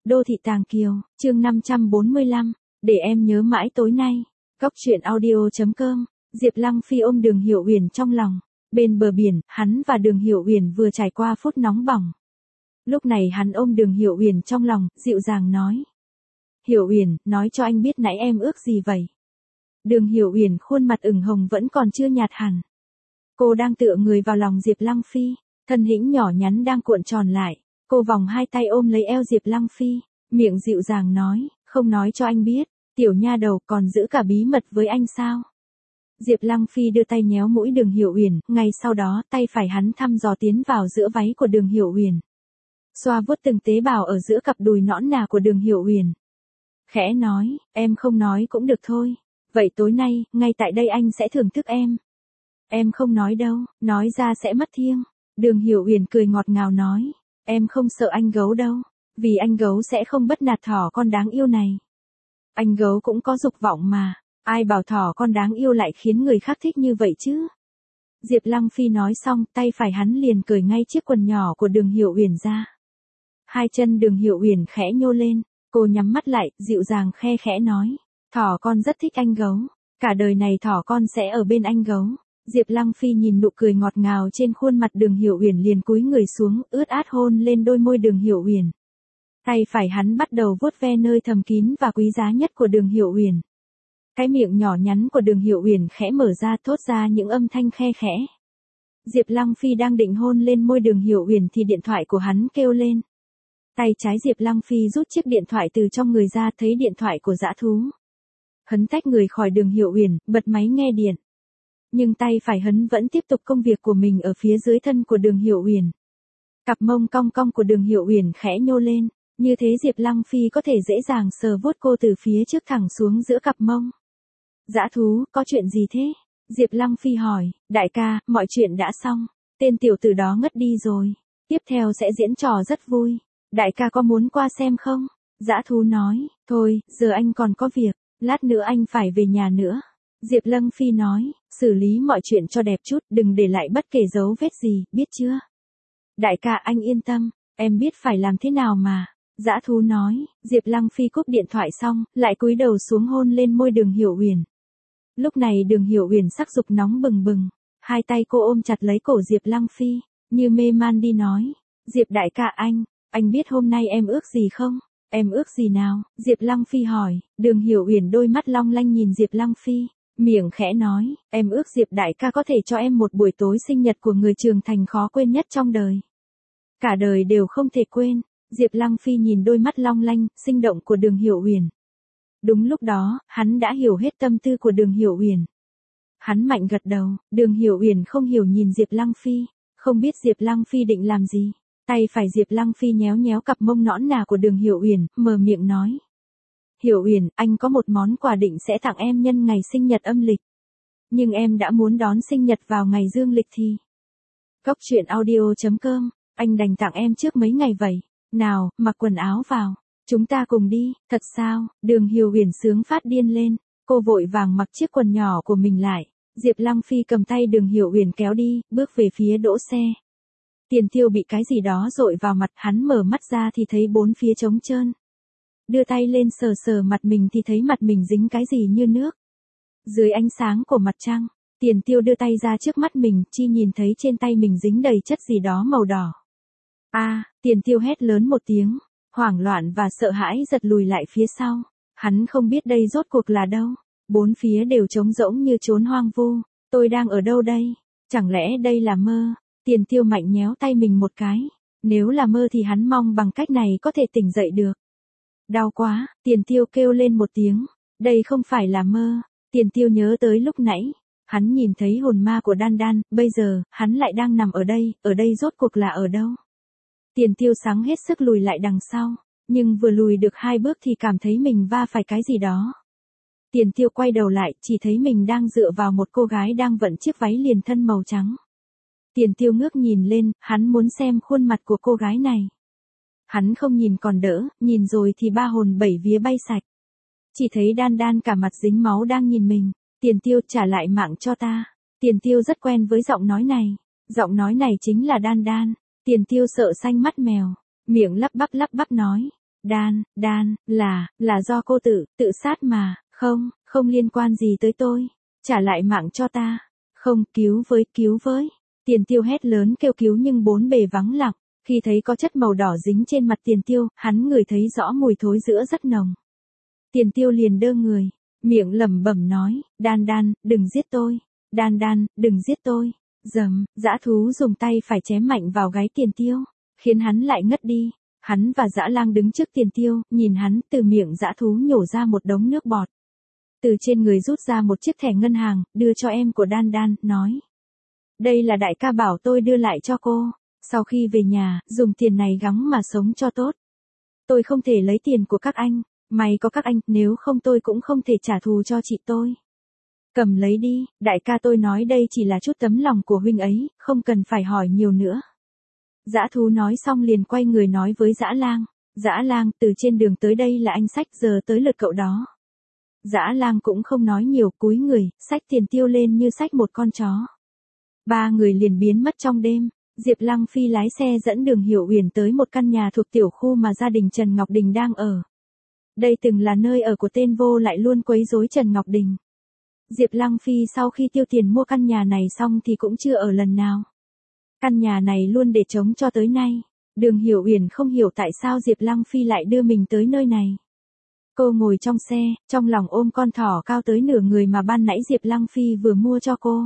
Đô thị Tàng Kiều, chương 545, để em nhớ mãi tối nay. Góc truyện audio.com, Diệp Lăng Phi ôm Đường Hiểu Uyển trong lòng. Bên bờ biển, hắn và Đường Hiểu Uyển vừa trải qua phút nóng bỏng. Lúc này hắn ôm Đường Hiểu Uyển trong lòng, dịu dàng nói. Hiểu Uyển, nói cho anh biết nãy em ước gì vậy? Đường Hiểu Uyển khuôn mặt ửng hồng vẫn còn chưa nhạt hẳn. Cô đang tựa người vào lòng Diệp Lăng Phi, thân hình nhỏ nhắn đang cuộn tròn lại. Cô vòng hai tay ôm lấy eo Diệp Lăng Phi, miệng dịu dàng nói, không nói cho anh biết, tiểu nha đầu còn giữ cả bí mật với anh sao? Diệp Lăng Phi đưa tay nhéo mũi Đường Hiểu Uyển, ngay sau đó tay phải hắn thăm dò tiến vào giữa váy của Đường Hiểu Uyển. Xoa vuốt từng tế bào ở giữa cặp đùi nõn nà của Đường Hiểu Uyển. Khẽ nói, em không nói cũng được thôi. Vậy tối nay, ngay tại đây anh sẽ thưởng thức em. Em không nói đâu, nói ra sẽ mất thiêng. Đường Hiểu Uyển cười ngọt ngào nói, em không sợ anh gấu đâu, vì anh gấu sẽ không bắt nạt thỏ con đáng yêu này. Anh gấu cũng có dục vọng mà, ai bảo thỏ con đáng yêu lại khiến người khác thích như vậy chứ? Diệp Lăng Phi nói xong, tay phải hắn liền cởi ngay chiếc quần nhỏ của Đường Hiểu Uyển ra. Hai chân Đường Hiểu Uyển khẽ nhô lên, cô nhắm mắt lại, dịu dàng khe khẽ nói, thỏ con rất thích anh gấu, cả đời này thỏ con sẽ ở bên anh gấu. Diệp Lăng Phi nhìn nụ cười ngọt ngào trên khuôn mặt Đường Hiểu Uyển liền cúi người xuống, ướt át hôn lên đôi môi Đường Hiểu Uyển. Tay phải hắn bắt đầu vuốt ve nơi thầm kín và quý giá nhất của Đường Hiểu Uyển. Cái miệng nhỏ nhắn của Đường Hiểu Uyển khẽ mở ra, thốt ra những âm thanh khe khẽ. Diệp Lăng Phi đang định hôn lên môi Đường Hiểu Uyển thì điện thoại của hắn kêu lên. Tay trái Diệp Lăng Phi rút chiếc điện thoại từ trong người ra, thấy điện thoại của dã thú. Hắn tách người khỏi Đường Hiểu Uyển, bật máy nghe điện. Nhưng tay phải hắn vẫn tiếp tục công việc của mình ở phía dưới thân của Đường Hiểu Uyển. Cặp mông cong cong của Đường Hiểu Uyển khẽ nhô lên, như thế Diệp Lăng Phi có thể dễ dàng sờ vuốt cô từ phía trước thẳng xuống giữa cặp mông. Dã thú, có chuyện gì thế? Diệp Lăng Phi hỏi, đại ca, mọi chuyện đã xong, tên tiểu tử đó ngất đi rồi, tiếp theo sẽ diễn trò rất vui, đại ca có muốn qua xem không? Dã thú nói, thôi, giờ anh còn có việc, lát nữa anh phải về nhà nữa. Diệp Lăng Phi nói, xử lý mọi chuyện cho đẹp chút, đừng để lại bất kể dấu vết gì, biết chưa? Đại ca anh yên tâm, em biết phải làm thế nào mà. Dã thú nói, Diệp Lăng Phi cúp điện thoại xong, lại cúi đầu xuống hôn lên môi Đường Hiểu Uyển. Lúc này Đường Hiểu Uyển sắc dục nóng bừng bừng, hai tay cô ôm chặt lấy cổ Diệp Lăng Phi, như mê man đi nói, Diệp đại ca anh biết hôm nay em ước gì không? Em ước gì nào? Diệp Lăng Phi hỏi. Đường Hiểu Uyển đôi mắt long lanh nhìn Diệp Lăng Phi, miệng khẽ nói, em ước Diệp đại ca có thể cho em một buổi tối sinh nhật của người trưởng thành khó quên nhất trong đời. Cả đời đều không thể quên. Diệp Lăng Phi nhìn đôi mắt long lanh, sinh động của Đường Hiểu Uyển. Đúng lúc đó, hắn đã hiểu hết tâm tư của Đường Hiểu Uyển. Hắn mạnh gật đầu, Đường Hiểu Uyển không hiểu nhìn Diệp Lăng Phi, không biết Diệp Lăng Phi định làm gì. Tay phải Diệp Lăng Phi nhéo nhéo cặp mông nõn nà của Đường Hiểu Uyển, mở miệng nói. Hiểu Uyển, anh có một món quà định sẽ tặng em nhân ngày sinh nhật âm lịch. Nhưng em đã muốn đón sinh nhật vào ngày dương lịch thì. Góc truyện audio.com, anh đành tặng em trước mấy ngày vậy. Nào, mặc quần áo vào. Chúng ta cùng đi, thật sao? Đường Hiểu Uyển sướng phát điên lên. Cô vội vàng mặc chiếc quần nhỏ của mình lại. Diệp Lăng Phi cầm tay Đường Hiểu Uyển kéo đi, bước về phía đỗ xe. Tiền Tiêu bị cái gì đó dội vào mặt, hắn mở mắt ra thì thấy bốn phía trống trơn. Đưa tay lên sờ sờ mặt mình thì thấy mặt mình dính cái gì như nước. Dưới ánh sáng của mặt trăng, Tiền Tiêu đưa tay ra trước mắt mình, chi nhìn thấy trên tay mình dính đầy chất gì đó màu đỏ. Tiền Tiêu hét lớn một tiếng, hoảng loạn và sợ hãi giật lùi lại phía sau. Hắn không biết đây rốt cuộc là đâu. Bốn phía đều trống rỗng như chốn hoang vu. Tôi đang ở đâu đây? Chẳng lẽ đây là mơ? Tiền Tiêu mạnh nhéo tay mình một cái. Nếu là mơ thì hắn mong bằng cách này có thể tỉnh dậy được. Đau quá, Tiền Tiêu kêu lên một tiếng. Đây không phải là mơ. Tiền Tiêu nhớ tới lúc nãy. Hắn nhìn thấy hồn ma của Đan Đan, bây giờ, hắn lại đang nằm ở đây rốt cuộc là ở đâu? Tiền Tiêu sáng hết sức lùi lại đằng sau, nhưng vừa lùi được 2 bước thì cảm thấy mình va phải cái gì đó. Tiền Tiêu quay đầu lại, chỉ thấy mình đang dựa vào một cô gái đang vận chiếc váy liền thân màu trắng. Tiền Tiêu ngước nhìn lên, hắn muốn xem khuôn mặt của cô gái này. Hắn không nhìn còn đỡ, nhìn rồi thì 3 hồn 7 vía bay sạch. Chỉ thấy Đan Đan cả mặt dính máu đang nhìn mình. Tiền Tiêu, trả lại mạng cho ta. Tiền Tiêu rất quen với giọng nói này. Giọng nói này chính là Đan Đan. Tiền Tiêu sợ xanh mắt mèo, miệng lắp bắp nói, Đan, là do cô tự sát mà, không liên quan gì tới tôi. Trả lại mạng cho ta. Không, cứu với. Tiền Tiêu hét lớn kêu cứu nhưng bốn bề vắng lặng. Khi thấy có chất màu đỏ dính trên mặt Tiền Tiêu, hắn ngửi thấy rõ mùi thối rữa rất nồng. Tiền Tiêu liền đơ người, miệng lẩm bẩm nói, Đan, đừng giết tôi. Đan, đừng giết tôi. Dầm, dã thú dùng tay phải chém mạnh vào gáy Tiền Tiêu, khiến hắn lại ngất đi. Hắn và Dã Lang đứng trước Tiền Tiêu, nhìn hắn, từ miệng dã thú nhổ ra một đống nước bọt. Từ trên người rút ra một chiếc thẻ ngân hàng, đưa cho em của Đan, nói. Đây là đại ca bảo tôi đưa lại cho cô. Sau khi về nhà, dùng tiền này gắng mà sống cho tốt. Tôi không thể lấy tiền của các anh. May có các anh, nếu không tôi cũng không thể trả thù cho chị tôi. Cầm lấy đi, đại ca tôi nói đây chỉ là chút tấm lòng của huynh ấy, không cần phải hỏi nhiều nữa. Dã thú nói xong liền quay người nói với Dã Lang. Dã Lang, từ trên đường tới đây là anh xách, giờ tới lượt cậu đó. Dã Lang cũng không nói nhiều, cúi người, xách Tiền Tiêu lên như xách một con chó. Ba người liền biến mất trong đêm. Diệp Lăng Phi lái xe dẫn Đường Hiểu Uyển tới một căn nhà thuộc tiểu khu mà gia đình Trần Ngọc Đình đang ở. Đây từng là nơi ở của tên vô lại luôn quấy rối Trần Ngọc Đình. Diệp Lăng Phi sau khi tiêu tiền mua căn nhà này xong thì cũng chưa ở lần nào. Căn nhà này luôn để trống cho tới nay. Đường Hiểu Uyển không hiểu tại sao Diệp Lăng Phi lại đưa mình tới nơi này. Cô ngồi trong xe, trong lòng ôm con thỏ cao tới nửa người mà ban nãy Diệp Lăng Phi vừa mua cho cô.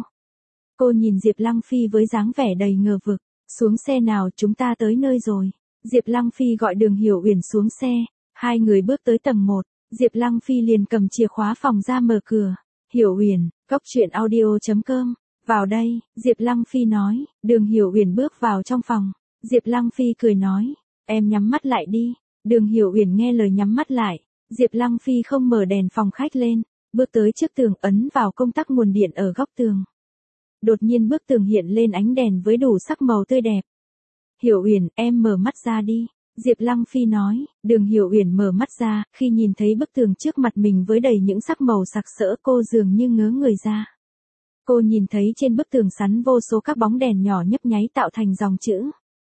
Cô nhìn Diệp Lăng Phi với dáng vẻ đầy ngờ vực. Xuống xe nào, chúng ta tới nơi rồi. Diệp Lăng Phi gọi Đường Hiểu Uyển xuống xe. Hai người bước tới tầng 1. Diệp Lăng Phi liền cầm chìa khóa phòng ra mở cửa. Hiểu Uyển, coctruyện.audio.com. Vào đây, Diệp Lăng Phi nói. Đường Hiểu Uyển bước vào trong phòng. Diệp Lăng Phi cười nói. Em nhắm mắt lại đi. Đường Hiểu Uyển nghe lời nhắm mắt lại. Diệp Lăng Phi không mở đèn phòng khách lên. Bước tới trước tường ấn vào công tắc nguồn điện ở góc tường. Đột nhiên bức tường hiện lên ánh đèn với đủ sắc màu tươi đẹp. Hiểu Uyển, em mở mắt ra đi. Diệp Lăng Phi nói. Đường Hiểu Uyển mở mắt ra, khi nhìn thấy bức tường trước mặt mình với đầy những sắc màu sặc sỡ cô dường như ngớ người ra. Cô nhìn thấy trên bức tường sắn vô số các bóng đèn nhỏ nhấp nháy tạo thành dòng chữ.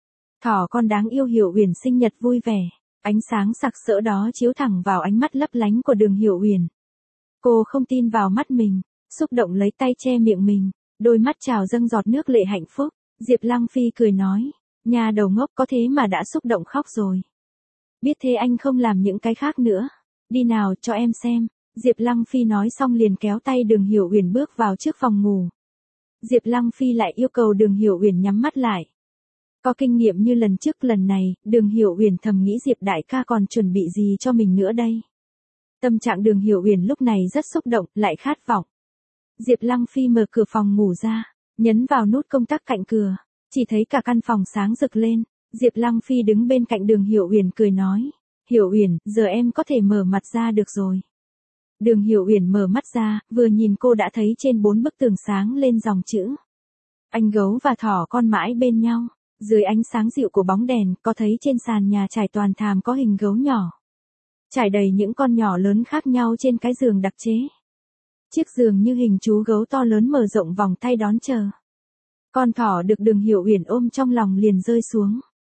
Thỏ con đáng yêu Hiểu Uyển sinh nhật vui vẻ. Ánh sáng sặc sỡ đó chiếu thẳng vào ánh mắt lấp lánh của Đường Hiểu Uyển. Cô không tin vào mắt mình, xúc động lấy tay che miệng mình, đôi mắt trào dâng giọt nước lệ hạnh phúc. Diệp Lăng Phi cười nói, nhà đầu ngốc có thế mà đã xúc động khóc rồi. Biết thế anh không làm những cái khác nữa. Đi nào cho em xem. Diệp Lăng Phi nói xong liền kéo tay Đường Hiểu Uyển bước vào trước phòng ngủ. Diệp Lăng Phi lại yêu cầu Đường Hiểu Uyển nhắm mắt lại. Có kinh nghiệm như lần trước lần này, Đường Hiểu Uyển thầm nghĩ Diệp đại ca còn chuẩn bị gì cho mình nữa đây. Tâm trạng Đường Hiểu Uyển lúc này rất xúc động, lại khát vọng. Diệp Lăng Phi mở cửa phòng ngủ ra, nhấn vào nút công tắc cạnh cửa, chỉ thấy cả căn phòng sáng rực lên. Diệp Lăng Phi đứng bên cạnh Đường Hiểu Uyển cười nói, Hiểu Uyển, giờ em có thể mở mặt ra được rồi. Đường Hiểu Uyển mở mắt ra, vừa nhìn cô đã thấy trên 4 bức tường sáng lên dòng chữ. Anh gấu và thỏ con mãi bên nhau. Dưới ánh sáng dịu của bóng đèn, có thấy trên sàn nhà trải toàn thảm có hình gấu nhỏ. Trải đầy những con nhỏ lớn khác nhau trên cái giường đặc chế. Chiếc giường như hình chú gấu to lớn mở rộng vòng tay đón chờ. Con thỏ được Đường Hiểu Uyển ôm trong lòng liền rơi xuống.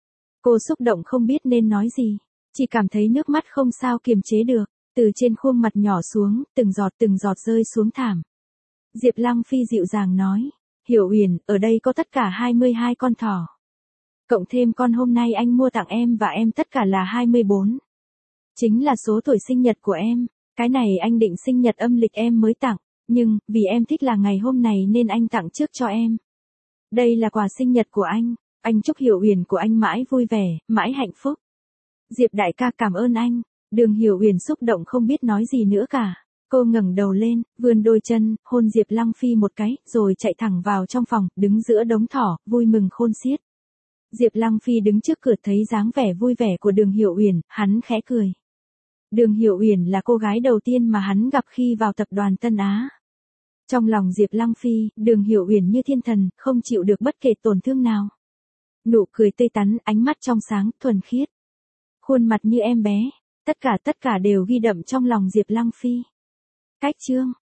Cô xúc động không biết nên nói gì, chỉ cảm thấy nước mắt không sao kiềm chế được, từ trên khuôn mặt nhỏ xuống, từng giọt rơi xuống thảm. Diệp Lăng Phi dịu dàng nói, Hiểu Uyển, ở đây có tất cả 22 con thỏ. Cộng thêm con hôm nay anh mua tặng em và em tất cả là 24. Chính là số tuổi sinh nhật của em. Cái này anh định sinh nhật âm lịch em mới tặng, nhưng vì em thích là ngày hôm này nên anh tặng trước cho em. Đây là quà sinh nhật của anh chúc Hiểu Uyển của anh mãi vui vẻ, mãi hạnh phúc. Diệp đại ca cảm ơn anh. Đường Hiểu Uyển xúc động không biết nói gì nữa cả. Cô ngẩng đầu lên, vươn đôi chân, hôn Diệp Lăng Phi một cái, rồi chạy thẳng vào trong phòng, đứng giữa đống thỏ, vui mừng khôn xiết. Diệp Lăng Phi đứng trước cửa thấy dáng vẻ vui vẻ của Đường Hiểu Uyển, hắn khẽ cười. Đường Hiểu Uyển là cô gái đầu tiên mà hắn gặp khi vào tập đoàn Tân Á. Trong lòng Diệp Lăng Phi, Đường Hiểu Uyển như thiên thần, không chịu được bất kể tổn thương nào. Nụ cười tươi tắn, ánh mắt trong sáng, thuần khiết. Khuôn mặt như em bé, tất cả đều ghi đậm trong lòng Diệp Lăng Phi. Cách chương